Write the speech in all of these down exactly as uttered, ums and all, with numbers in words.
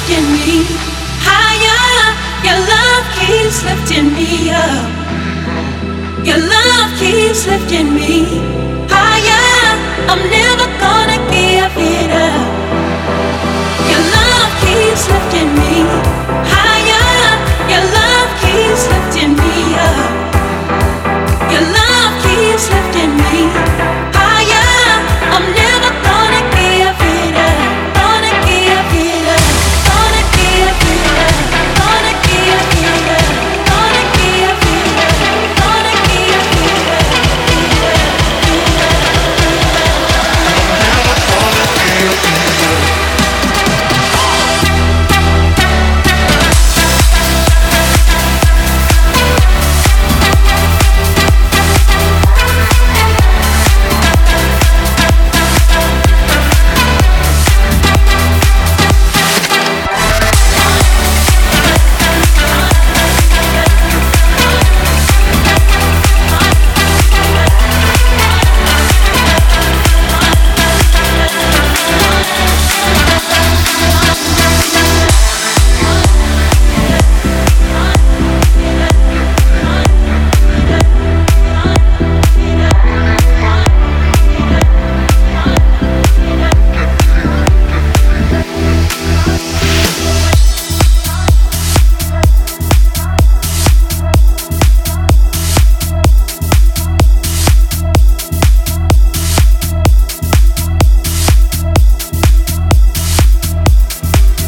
lifting me higher. Your love keeps lifting me up. Your love keeps lifting me higher. I'm never gonna give it up. Your love keeps lifting me higher. Your love keeps lifting me up. Your love keeps lifting me higher. I'm never gonna give it up. Gonna give it up. Gonna give it up. Gonna give it up. Gonna give it up. Gonna give it up.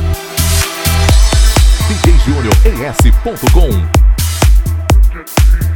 D J Júnior E S ponto com